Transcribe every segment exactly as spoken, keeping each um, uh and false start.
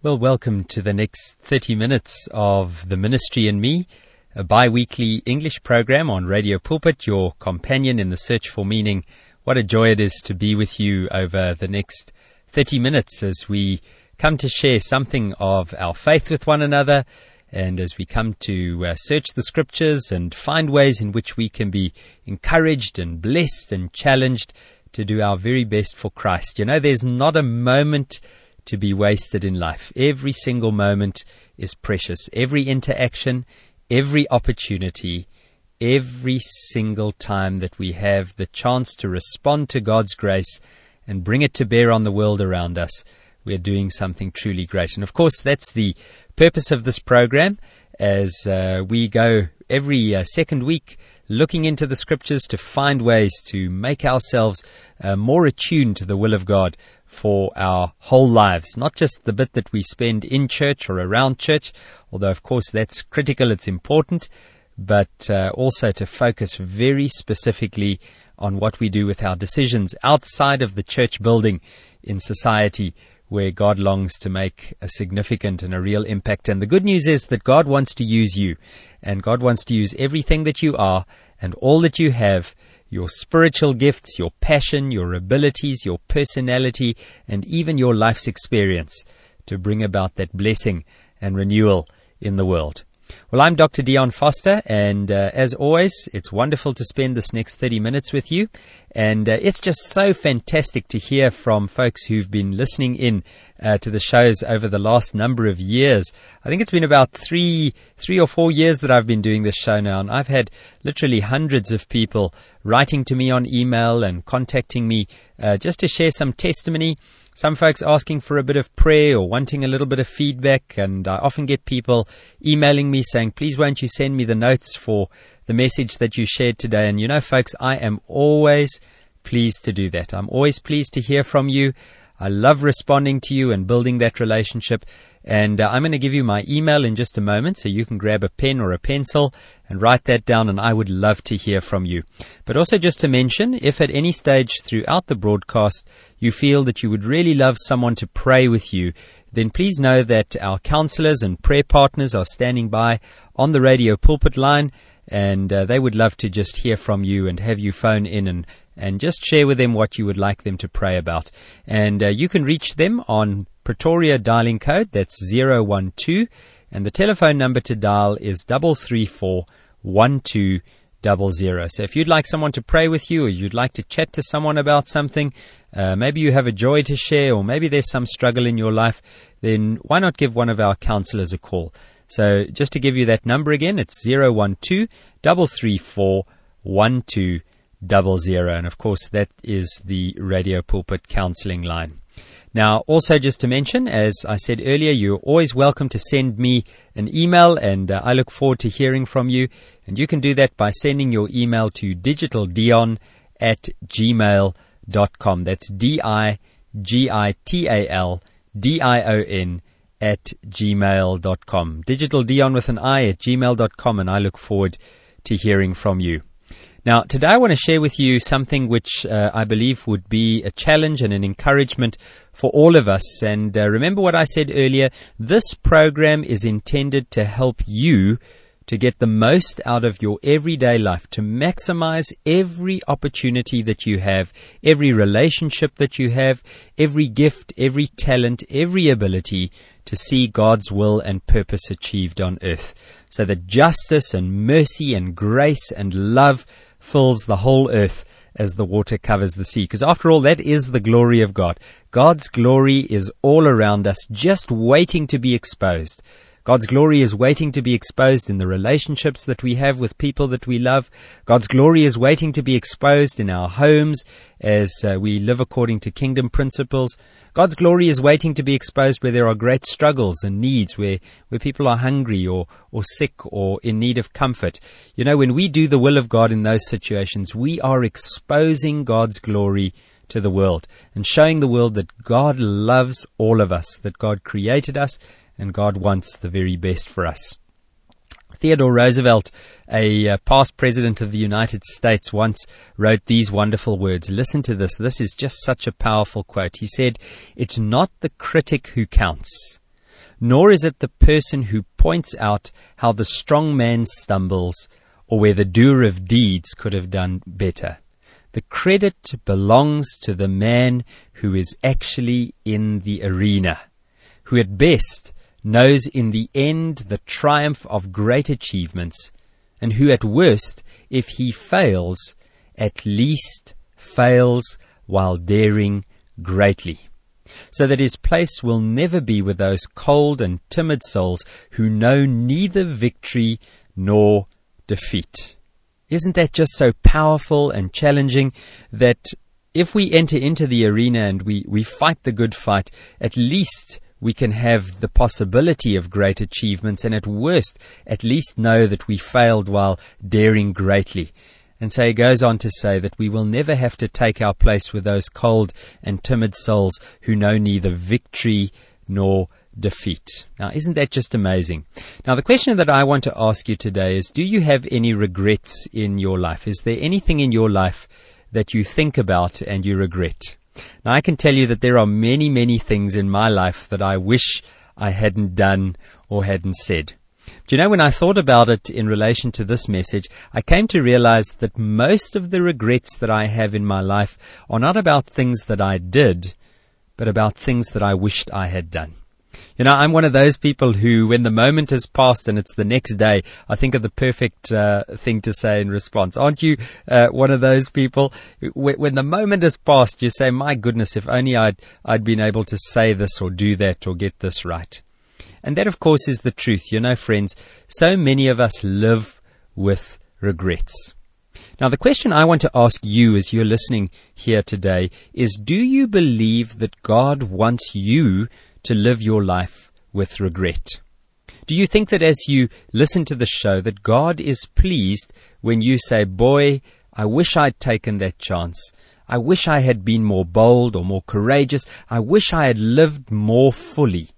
Well, welcome to the next thirty minutes of The Ministry and Me, a bi-weekly English program on Radio Pulpit, your companion in the search for meaning. What a joy it is to be with you over the next thirty minutes as we come to share something of our faith with one another, and as we come to uh, search the scriptures and find ways in which we can be encouraged and blessed and challenged to do our very best for Christ. You know, there's not a moment to be wasted in life. Every single moment is precious. Every interaction, every opportunity, every single time that we have the chance to respond to God's grace and bring it to bear on the world around us, we're doing something truly great. And of course, that's the purpose of this program, as uh, we go every uh, second week looking into the scriptures to find ways to make ourselves uh, more attuned to the will of God for our whole lives, not just the bit that we spend in church or around church, although of course that's critical, it's important, but uh, also to focus very specifically on what we do with our decisions outside of the church building in society, where God longs to make a significant and a real impact. And the good news is that God wants to use you, and God wants to use everything that you are and all that you have, your spiritual gifts, your passion, your abilities, your personality, and even your life's experience to bring about that blessing and renewal in the world. Well, I'm Doctor Dion Foster, and uh, as always, it's wonderful to spend this next thirty minutes with you. And uh, it's just so fantastic to hear from folks who've been listening in uh, to the shows over the last number of years. I think it's been about three, three or four years that I've been doing this show now, and I've had literally hundreds of people writing to me on email and contacting me uh, just to share some testimony. Some folks asking for a bit of prayer or wanting a little bit of feedback, and I often get people emailing me saying, please won't you send me the notes for the message that you shared today. And you know, folks, I am always pleased to do that. I'm always pleased to hear from you. I love responding to you and building that relationship. And uh, I'm going to give you my email in just a moment, so you can grab a pen or a pencil and write that down, and I would love to hear from you. But also just to mention, if at any stage throughout the broadcast you feel that you would really love someone to pray with you, then please know that our counselors and prayer partners are standing by on the Radio Pulpit line, and uh, they would love to just hear from you and have you phone in and and just share with them what you would like them to pray about. And uh, you can reach them on Pretoria dialing code, that's zero one two, and the telephone number to dial is three three four, one two zero zero. So if you'd like someone to pray with you, or you'd like to chat to someone about something, uh, maybe you have a joy to share, or maybe there's some struggle in your life, then why not give one of our counselors a call? So just to give you that number again, it's zero one two, three three four, one two zero zero. And of course, that is the Radio Pulpit counseling line. Now, also just to mention, as I said earlier, you're always welcome to send me an email, and uh, I look forward to hearing from you. And you can do that by sending your email to digitaldion at gmail dot com. That's D I G I T A L D I O N at gmail dot com. Digitaldion with an I at gmail dot com, and I look forward to hearing from you. Now, today I want to share with you something which uh, I believe would be a challenge and an encouragement for all of us. And uh, remember what I said earlier, this program is intended to help you to get the most out of your everyday life, to maximize every opportunity that you have, every relationship that you have, every gift, every talent, every ability to see God's will and purpose achieved on earth, so that justice and mercy and grace and love fills the whole earth as the water covers the sea. Because after all, that is the glory of God. God's glory is all around us, just waiting to be exposed. God's glory is waiting to be exposed in the relationships that we have with people that we love. God's glory is waiting to be exposed in our homes as uh, we live according to kingdom principles. God's glory is waiting to be exposed where there are great struggles and needs, where, where people are hungry or, or sick or in need of comfort. You know, when we do the will of God in those situations, we are exposing God's glory to the world and showing the world that God loves all of us, that God created us, and God wants the very best for us. Theodore Roosevelt, a uh, past president of the United States, once wrote these wonderful words. Listen to this. This is just such a powerful quote. He said, "It's not the critic who counts, nor is it the person who points out how the strong man stumbles or where the doer of deeds could have done better. The credit belongs to the man who is actually in the arena, who at best knows in the end the triumph of great achievements, and who at worst, if he fails, at least fails while daring greatly, so that his place will never be with those cold and timid souls who know neither victory nor defeat. Isn't that just so powerful and challenging that if we enter into the arena and we, we fight the good fight, at least we can have the possibility of great achievements, and at worst, at least know that we failed while daring greatly. And so he goes on to say that we will never have to take our place with those cold and timid souls who know neither victory nor defeat. Now, isn't that just amazing? Now, the question that I want to ask you today is, do you have any regrets in your life? Is there anything in your life that you think about and you regret? Now, I can tell you that there are many, many things in my life that I wish I hadn't done or hadn't said. Do you know, when I thought about it in relation to this message, I came to realize that most of the regrets that I have in my life are not about things that I did, but about things that I wished I had done. You know, I'm one of those people who, when the moment has passed and it's the next day, I think of the perfect uh, thing to say in response. Aren't you uh, one of those people? When, when the moment has passed, you say, my goodness, if only I'd, I'd been able to say this or do that or get this right. And that, of course, is the truth. You know, friends, so many of us live with regrets. Now, the question I want to ask you as you're listening here today is, do you believe that God wants you to live your life with regret? Do you think that as you listen to the show that God is pleased when you say, boy, I wish I'd taken that chance. I wish I had been more bold or more courageous. I wish I had lived more fully.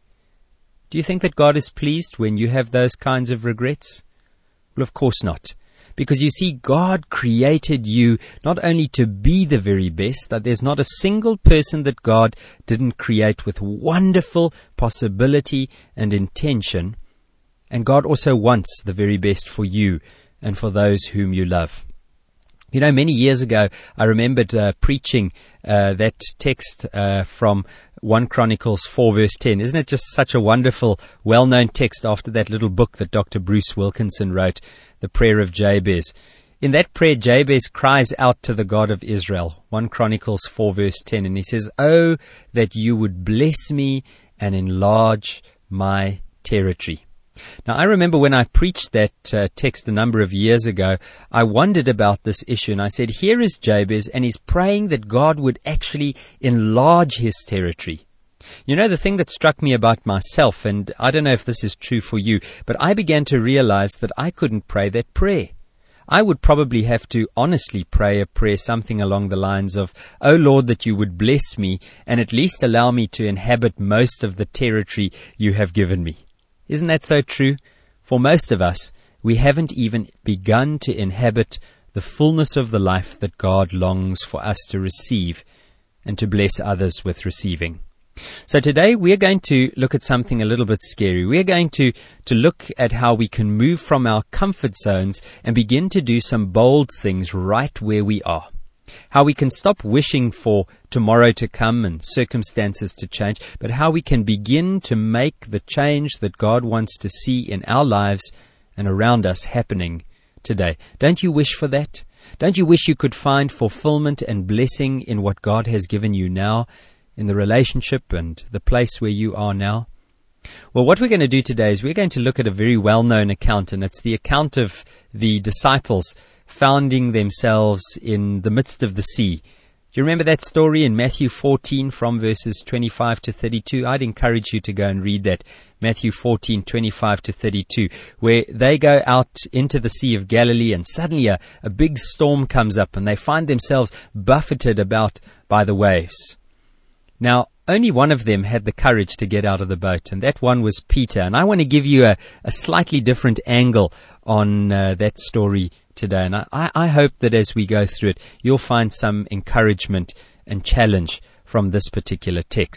Do you think that God is pleased when you have those kinds of regrets? Well, of course not. Because you see, God created you not only to be the very best, that there's not a single person that God didn't create with wonderful possibility and intention. And God also wants the very best for you and for those whom you love. You know, many years ago, I remembered uh, preaching uh, that text uh, from First Chronicles four verse ten. Isn't it just such a wonderful, well-known text after that little book that Doctor Bruce Wilkinson wrote, The Prayer of Jabez? In that prayer, Jabez cries out to the God of Israel, First Chronicles four verse ten, and he says, oh, that you would bless me and enlarge my territory. Now, I remember when I preached that uh, text a number of years ago, I wondered about this issue, and I said, here is Jabez, and he's praying that God would actually enlarge his territory. You know, the thing that struck me about myself, and I don't know if this is true for you, but I began to realize that I couldn't pray that prayer. I would probably have to honestly pray a prayer something along the lines of, oh Lord, that you would bless me and at least allow me to inhabit most of the territory you have given me. Isn't that so true? For most of us, we haven't even begun to inhabit the fullness of the life that God longs for us to receive and to bless others with receiving. So today we're going to look at something a little bit scary. We're going to, to look at how we can move from our comfort zones and begin to do some bold things right where we are. How we can stop wishing for tomorrow to come and circumstances to change, but how we can begin to make the change that God wants to see in our lives and around us happening today. Don't you wish for that? Don't you wish you could find fulfillment and blessing in what God has given you now, in the relationship and the place where you are now? Well, what we're going to do today is we're going to look at a very well-known account, and it's the account of the disciples founding themselves in the midst of the sea. Do you remember that story in Matthew fourteen from verses twenty-five to thirty-two? I'd encourage you to go and read that, Matthew fourteen, twenty-five to thirty-two, where they go out into the Sea of Galilee and suddenly a, a big storm comes up and they find themselves buffeted about by the waves. Now, only one of them had the courage to get out of the boat, and that one was Peter. And I want to give you a, a slightly different angle on uh, that story today. And I, I hope that as we go through it, you'll find some encouragement and challenge from this particular text.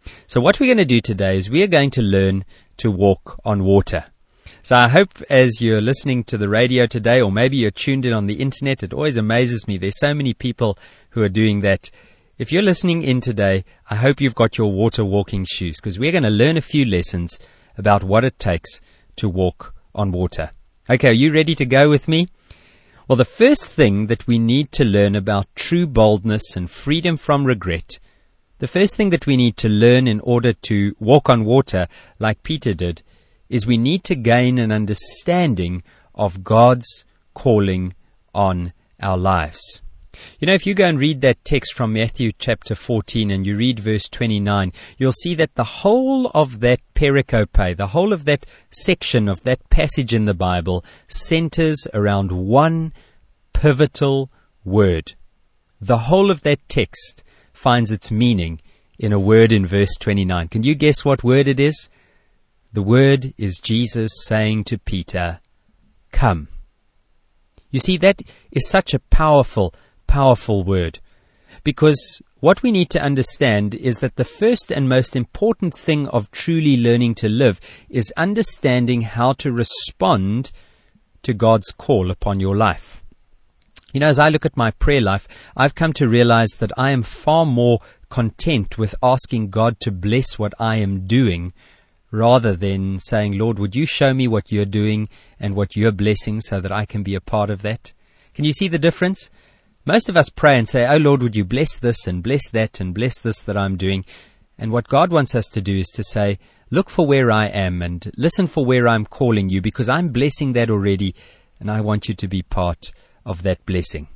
So what we're going to do today is we are going to learn to walk on water. So I hope as you're listening to the radio today, or maybe you're tuned in on the internet, it always amazes me. There's so many people who are doing that. If you're listening in today, I hope you've got your water walking shoes, because we're going to learn a few lessons about what it takes to walk on water. Okay, are you ready to go with me? Well, the first thing that we need to learn about true boldness and freedom from regret, the first thing that we need to learn in order to walk on water like Peter did, is we need to gain an understanding of God's calling on our lives. You know, if you go and read that text from Matthew chapter fourteen and you read verse twenty-nine, you'll see that the whole of that pericope, the whole of that section of that passage in the Bible centers around one pivotal word. The whole of that text finds its meaning in a word in verse twenty-nine. Can you guess what word it is? The word is Jesus saying to Peter, "Come." You see, that is such a powerful, powerful word, because what we need to understand is that the first and most important thing of truly learning to live is understanding how to respond to God's call upon your life. You know, as I look at my prayer life, I've come to realize that I am far more content with asking God to bless what I am doing rather than saying, "Lord, would you show me what you're doing and what you're blessing so that I can be a part of that?" Can you see the difference? Most of us pray and say, "Oh Lord, would you bless this and bless that and bless this that I'm doing?" And what God wants us to do is to say, "Look for where I am and listen for where I'm calling you, because I'm blessing that already and I want you to be part of that blessing."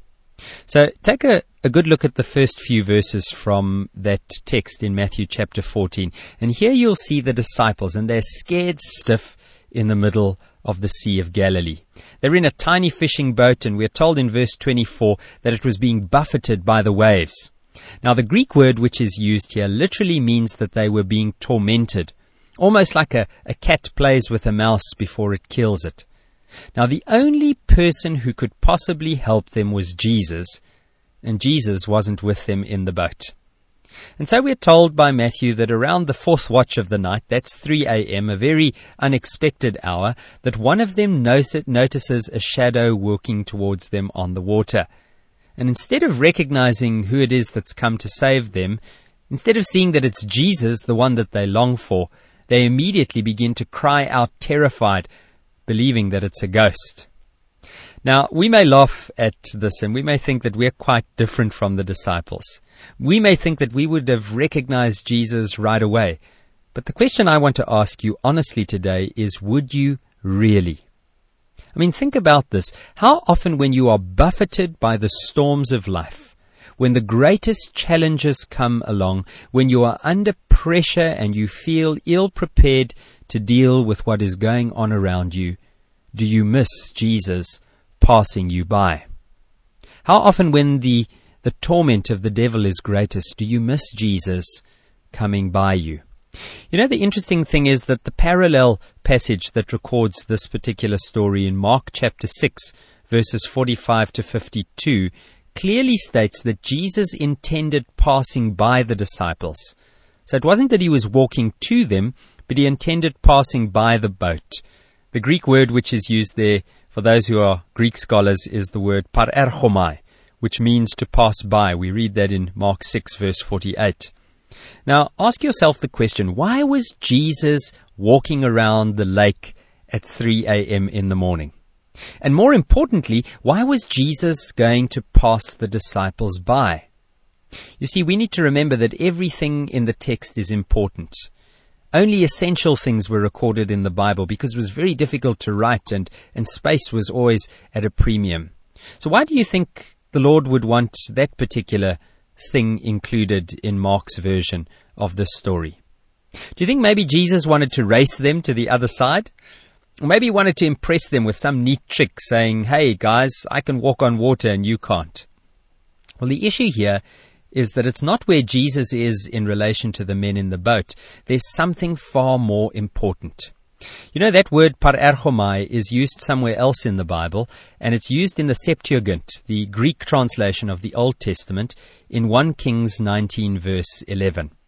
So take a, a good look at the first few verses from that text in Matthew chapter fourteen. And here you'll see the disciples, and they're scared stiff in the middle of the Sea of Galilee. They're in a tiny fishing boat, and we're told in verse twenty-four that it was being buffeted by the waves. Now, the Greek word which is used here literally means that they were being tormented, almost like a, a cat plays with a mouse before it kills it. Now, the only person who could possibly help them was Jesus, and Jesus wasn't with them in the boat. And so we're told by Matthew that around the fourth watch of the night, that's three a.m., a very unexpected hour, that one of them notices a shadow walking towards them on the water. And instead of recognizing who it is that's come to save them, instead of seeing that it's Jesus, the one that they long for, they immediately begin to cry out terrified, believing that it's a ghost. Now, we may laugh at this and we may think that we're quite different from the disciples. We may think that we would have recognized Jesus right away. But the question I want to ask you honestly today is, would you really? I mean, think about this. How often when you are buffeted by the storms of life, when the greatest challenges come along, when you are under pressure and you feel ill-prepared to deal with what is going on around you, do you miss Jesus passing you by? How often when the, the torment of the devil is greatest, do you miss Jesus coming by you? You know, the interesting thing is that the parallel passage that records this particular story in Mark chapter six, verses forty-five to fifty-two, clearly states that Jesus intended passing by the disciples. So it wasn't that he was walking to them, but he intended passing by the boat. The Greek word which is used there, for those who are Greek scholars, is the word parerchomai, which means to pass by. We read that in Mark six, verse forty-eight. Now, ask yourself the question, why was Jesus walking around the lake at three a.m. in the morning? And more importantly, why was Jesus going to pass the disciples by? You see, we need to remember that everything in the text is important. Only essential things were recorded in the Bible because it was very difficult to write and, and space was always at a premium. So why do you think the Lord would want that particular thing included in Mark's version of this story? Do you think maybe Jesus wanted to race them to the other side? Or maybe he wanted to impress them with some neat trick saying, "Hey guys, I can walk on water and you can't." Well, the issue here is that it's not where Jesus is in relation to the men in the boat. There's something far more important. You know, that word parerchomai is used somewhere else in the Bible, and it's used in the Septuagint, the Greek translation of the Old Testament, in First Kings nineteen, verse eleven.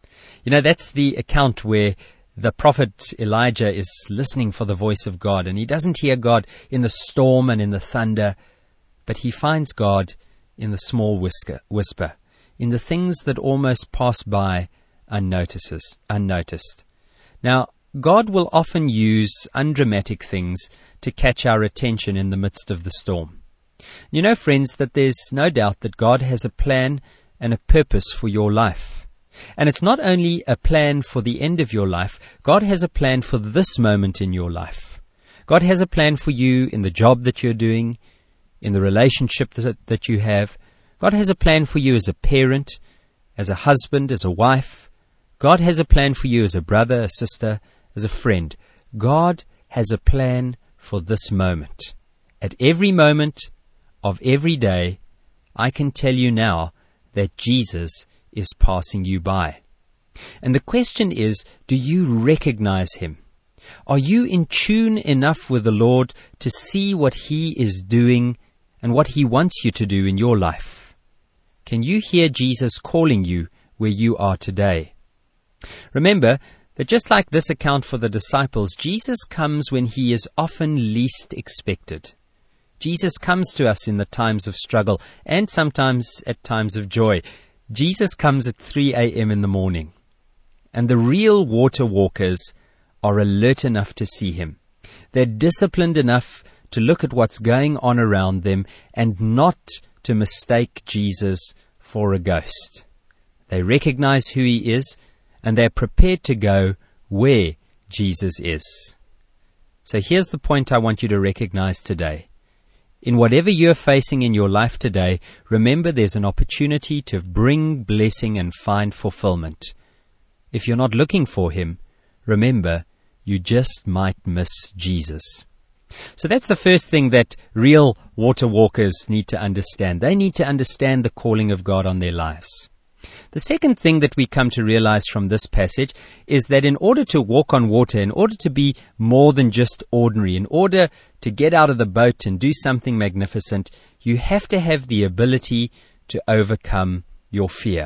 You know, that's the account where the prophet Elijah is listening for the voice of God, and he doesn't hear God in the storm and in the thunder, but he finds God in the small whisker, whisper, in the things that almost pass by unnotices, unnoticed. Now, God will often use undramatic things to catch our attention in the midst of the storm. You know, friends, that there's no doubt that God has a plan and a purpose for your life. And it's not only a plan for the end of your life, God has a plan for this moment in your life. God has a plan for you in the job that you're doing, in the relationship that, that you have. God has a plan for you as a parent, as a husband, as a wife. God has a plan for you as a brother, a sister, as a friend. God has a plan for this moment. At every moment of every day, I can tell you now that Jesus is passing you by. And the question is, do you recognize him? Are you in tune enough with the Lord to see what he is doing and what he wants you to do in your life? Can you hear Jesus calling you where you are today? Remember that just like this account for the disciples, Jesus comes when he is often least expected. Jesus comes to us in the times of struggle and sometimes at times of joy. Jesus comes at three a.m. in the morning, and the real water walkers are alert enough to see him. They're disciplined enough to look at what's going on around them and not to mistake Jesus for a ghost. They recognize who he is, and they're prepared to go where Jesus is. So here's the point I want you to recognize today. In whatever you're facing in your life today, remember there's an opportunity to bring blessing and find fulfillment. If you're not looking for him, remember, you just might miss Jesus. So that's the first thing that real water walkers need to understand. They need to understand the calling of God on their lives. The second thing that we come to realize from this passage is that in order to walk on water, in order to be more than just ordinary, in order to get out of the boat and do something magnificent, you have to have the ability to overcome your fear.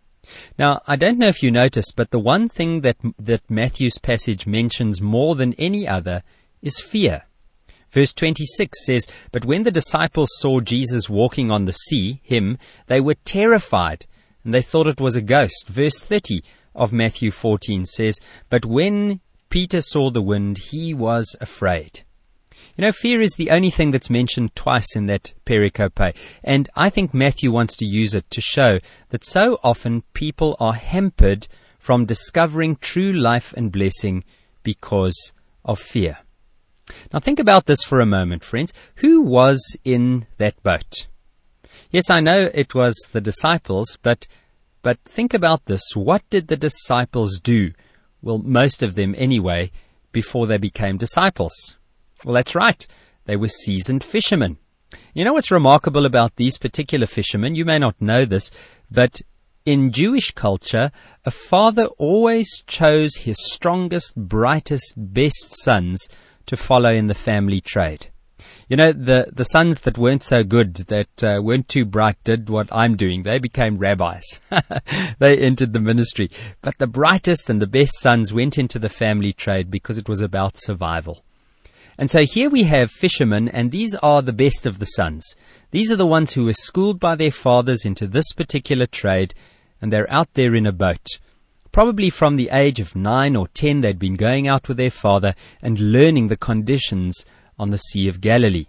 Now, I don't know if you noticed, but the one thing that, that Matthew's passage mentions more than any other is fear. Verse twenty-six says, "But when the disciples saw Jesus walking on the sea, him, they were terrified, and they thought it was a ghost." Verse thirty of Matthew fourteen says, "But when Peter saw the wind, he was afraid." You know, fear is the only thing that's mentioned twice in that pericope, and I think Matthew wants to use it to show that so often people are hampered from discovering true life and blessing because of fear. Now think about this for a moment, friends. Who was in that boat? Yes, I know it was the disciples, but but think about this. What did the disciples do? Well, most of them anyway, before they became disciples. Well, that's right. They were seasoned fishermen. You know what's remarkable about these particular fishermen? You may not know this, but in Jewish culture, a father always chose his strongest, brightest, best sons to follow in the family trade. You know, the, the sons that weren't so good, that uh, weren't too bright, did what I'm doing. They became rabbis. They entered the ministry. But the brightest and the best sons went into the family trade because it was about survival. And so here we have fishermen, and these are the best of the sons. These are the ones who were schooled by their fathers into this particular trade, and they're out there in a boat. Probably from the age of nine or ten, they'd been going out with their father and learning the conditions on the Sea of Galilee.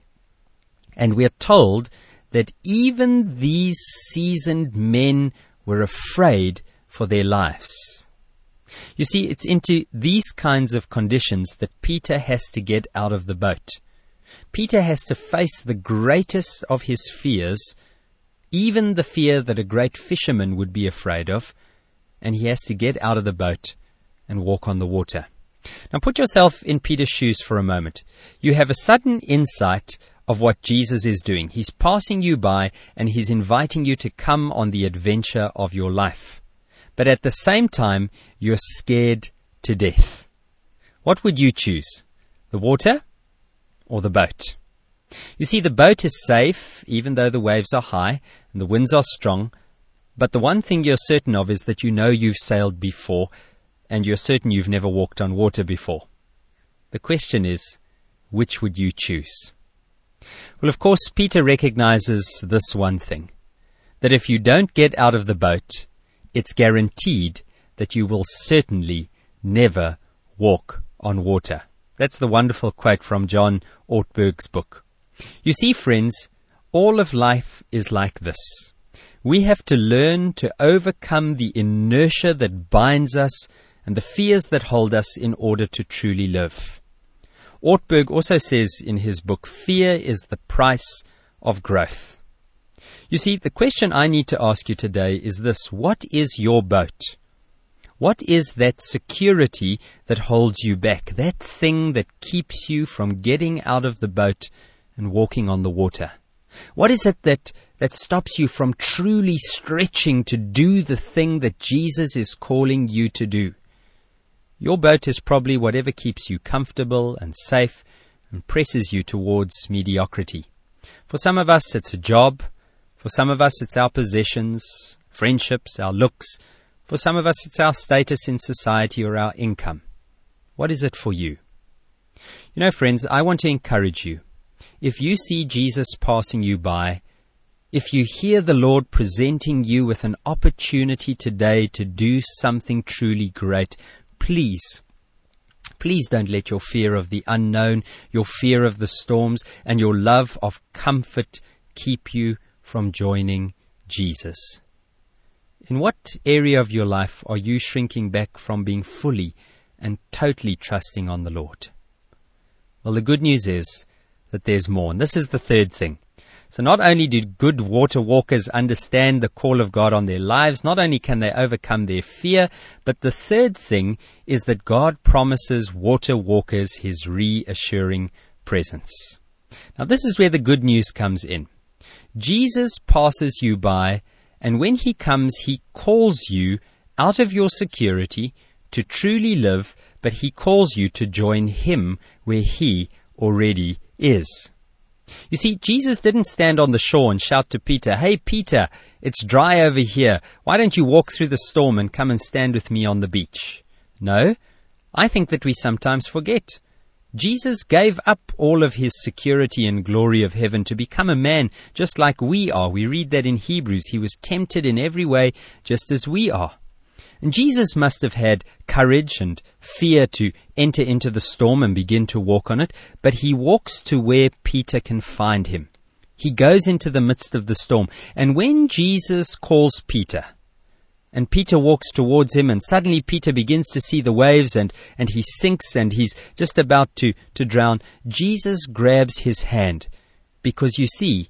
And we're told that even these seasoned men were afraid for their lives. You see, it's into these kinds of conditions that Peter has to get out of the boat. Peter has to face the greatest of his fears, even the fear that a great fisherman would be afraid of, and he has to get out of the boat and walk on the water. Now put yourself in Peter's shoes for a moment. You have a sudden insight of what Jesus is doing. He's passing you by and he's inviting you to come on the adventure of your life. But at the same time, you're scared to death. What would you choose? The water or the boat? You see, the boat is safe, even though the waves are high and the winds are strong, But the one thing you're certain of is that you know you've sailed before, and you're certain you've never walked on water before. The question is, which would you choose? Well, of course, Peter recognizes this one thing, that if you don't get out of the boat, it's guaranteed that you will certainly never walk on water. That's the wonderful quote from John Ortberg's book. You see, friends, all of life is like this. We have to learn to overcome the inertia that binds us and the fears that hold us in order to truly live. Ortberg also says in his book, fear is the price of growth. You see, the question I need to ask you today is this: what is your boat? What is that security that holds you back, that thing that keeps you from getting out of the boat and walking on the water? What is it that, that stops you from truly stretching to do the thing that Jesus is calling you to do? Your boat is probably whatever keeps you comfortable and safe and presses you towards mediocrity. For some of us, it's a job. For some of us, it's our possessions, friendships, our looks. For some of us, it's our status in society or our income. What is it for you? You know, friends, I want to encourage you. If you see Jesus passing you by, if you hear the Lord presenting you with an opportunity today to do something truly great, please, please don't let your fear of the unknown, your fear of the storms, and your love of comfort keep you from joining Jesus. In what area of your life are you shrinking back from being fully and totally trusting on the Lord? Well, the good news is that there's more. And this is the third thing. So not only do good water walkers understand the call of God on their lives, not only can they overcome their fear, but the third thing is that God promises water walkers his reassuring presence. Now this is where the good news comes in. Jesus passes you by, and when he comes, he calls you out of your security to truly live, but he calls you to join him where he already is. You see, Jesus didn't stand on the shore and shout to Peter, "Hey, Peter, it's dry over here. Why don't you walk through the storm and come and stand with me on the beach?" No, I think that we sometimes forget. Jesus gave up all of his security and glory of heaven to become a man just like we are. We read that in Hebrews. He was tempted in every way just as we are. And Jesus must have had courage and fear to enter into the storm and begin to walk on it, but he walks to where Peter can find him. He goes into the midst of the storm. And when Jesus calls Peter, and Peter walks towards him, and suddenly Peter begins to see the waves, and, and he sinks, and he's just about to, to drown, Jesus grabs his hand, because you see,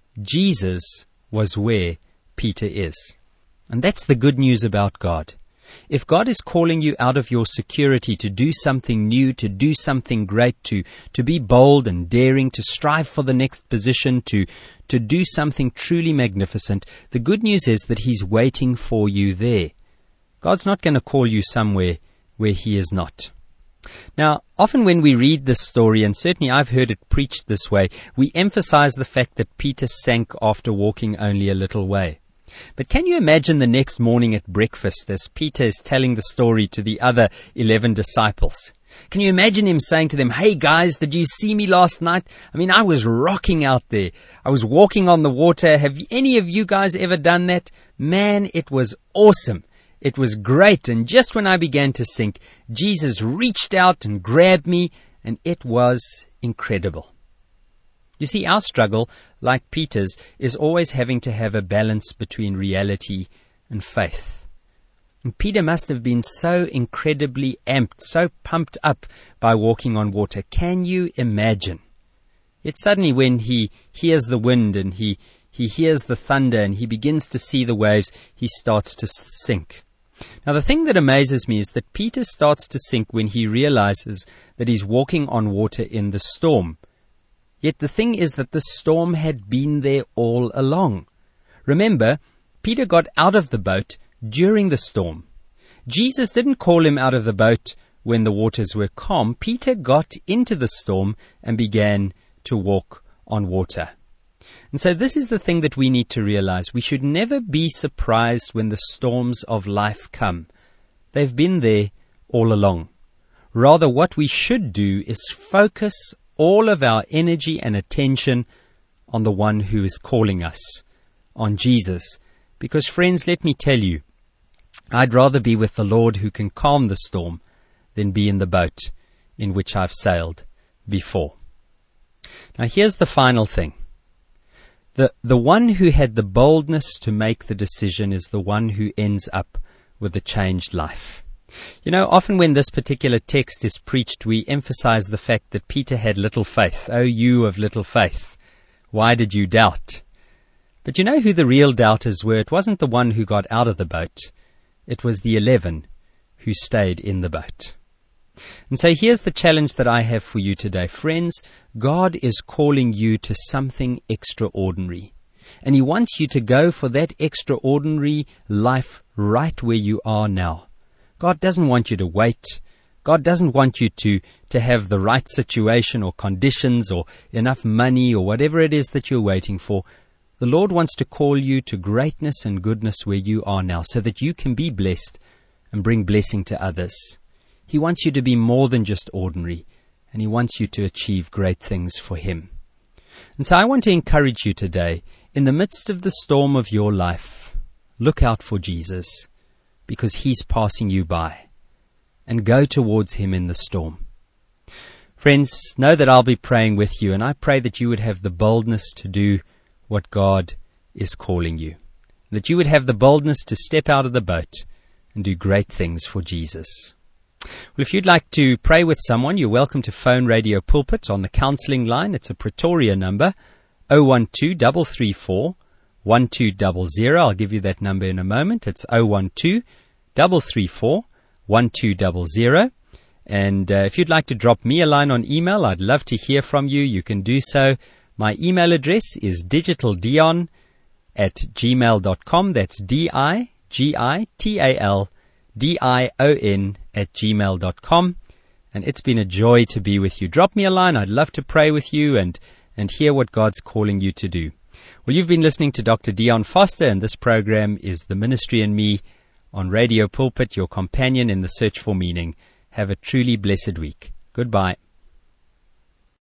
Jesus was where Peter is. And that's the good news about God. If God is calling you out of your security to do something new, to do something great, to, to be bold and daring, to strive for the next position, to, to do something truly magnificent, the good news is that he's waiting for you there. God's not going to call you somewhere where he is not. Now, often when we read this story, and certainly I've heard it preached this way, we emphasize the fact that Peter sank after walking only a little way. But can you imagine the next morning at breakfast as Peter is telling the story to the other eleven disciples? Can you imagine him saying to them, "Hey guys, did you see me last night? I mean, I was rocking out there. I was walking on the water. Have any of you guys ever done that? Man, it was awesome. It was great. And just when I began to sink, Jesus reached out and grabbed me, and it was incredible." You see, our struggle, like Peter's, is always having to have a balance between reality and faith. And Peter must have been so incredibly amped, so pumped up by walking on water. Can you imagine? Yet suddenly when he hears the wind and he, he hears the thunder and he begins to see the waves, he starts to sink. Now the thing that amazes me is that Peter starts to sink when he realizes that he's walking on water in the storm. Yet the thing is that the storm had been there all along. Remember, Peter got out of the boat during the storm. Jesus didn't call him out of the boat when the waters were calm. Peter got into the storm and began to walk on water. And so this is the thing that we need to realize. We should never be surprised when the storms of life come. They've been there all along. Rather, what we should do is focus all of our energy and attention on the one who is calling us, on Jesus. Because, friends, let me tell you, I'd rather be with the Lord who can calm the storm than be in the boat in which I've sailed before. Now, here's the final thing. The, the one who had the boldness to make the decision is the one who ends up with a changed life. You know, often when this particular text is preached, we emphasize the fact that Peter had little faith. Oh, you of little faith, why did you doubt? But you know who the real doubters were? It wasn't the one who got out of the boat. It was the eleven who stayed in the boat. And so here's the challenge that I have for you today. Friends, God is calling you to something extraordinary. And He wants you to go for that extraordinary life right where you are now. God doesn't want you to wait. God doesn't want you to, to have the right situation or conditions or enough money or whatever it is that you're waiting for. The Lord wants to call you to greatness and goodness where you are now so that you can be blessed and bring blessing to others. He wants you to be more than just ordinary, and He wants you to achieve great things for Him. And so I want to encourage you today, in the midst of the storm of your life, look out for Jesus, because He's passing you by, and go towards Him in the storm. Friends, know that I'll be praying with you, and I pray that you would have the boldness to do what God is calling you, that you would have the boldness to step out of the boat and do great things for Jesus. Well, if you'd like to pray with someone, you're welcome to phone Radio Pulpit on the counseling line. It's a Pretoria number, oh one two, three three four, one two zero zero. I'll give you that number in a moment. It's oh one two, three three four, one two zero zero. And uh, if you'd like to drop me a line on email, I'd love to hear from you. You can do so. My email address is digitaldion at gmail dot com. That's D I G I T A L D I O N at gmail dot com. And it's been a joy to be with you. Drop me a line. I'd love to pray with you and, and hear what God's calling you to do. Well, you've been listening to Doctor Dion Foster, and this program is The Ministry and Me on Radio Pulpit, your companion in the search for meaning. Have a truly blessed week. Goodbye.